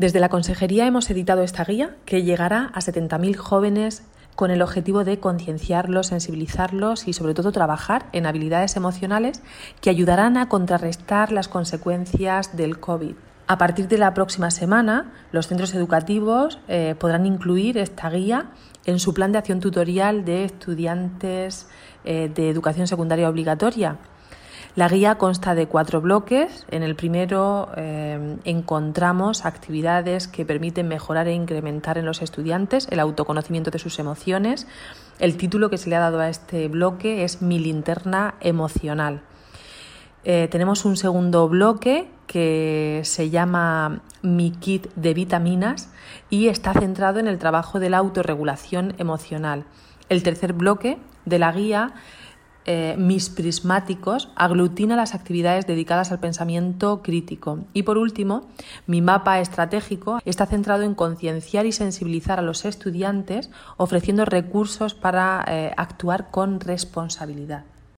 Desde la Consejería hemos editado esta guía que llegará a 70.000 jóvenes con el objetivo de concienciarlos, sensibilizarlos y sobre todo trabajar en habilidades emocionales que ayudarán a contrarrestar las consecuencias del COVID. A partir de la próxima semana, los centros educativos podrán incluir esta guía en su plan de acción tutorial de estudiantes de educación secundaria obligatoria. La guía consta de 4 bloques. En el primero encontramos actividades que permiten mejorar e incrementar en los estudiantes el autoconocimiento de sus emociones. El título que se le ha dado a este bloque es Mi linterna emocional. Tenemos un segundo bloque que se llama Mi kit de vitaminas y está centrado en el trabajo de la autorregulación emocional. El tercer bloque de la guía, Mis prismáticos, aglutina las actividades dedicadas al pensamiento crítico. Y por último, Mi mapa estratégico está centrado en concienciar y sensibilizar a los estudiantes, ofreciendo recursos para actuar con responsabilidad.